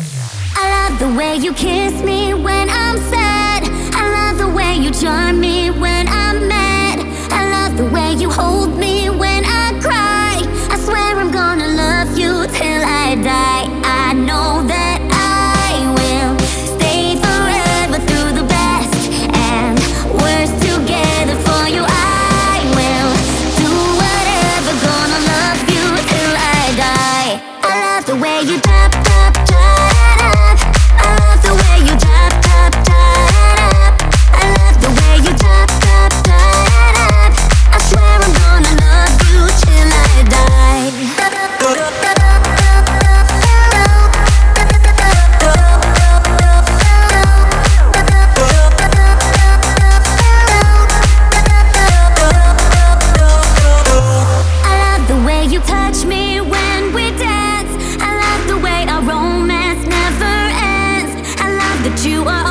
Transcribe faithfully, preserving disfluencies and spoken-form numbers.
I love the way you kiss me when I'm sad. I love the way you charm me when I'm mad. I love the way you hold me when I cry. I swear I'm gonna love you till I die. I know that I will stay forever through the best and worst together for you. I will do whatever, gonna love you till I die. I love the way you tap, tap, tap. I love the way you tap, tap, tap. I love the way you tap, tap, tap. I swear I'm gonna love you till I die. I love the way you touch me when we dance. I love the way our romance never ends. I love that you are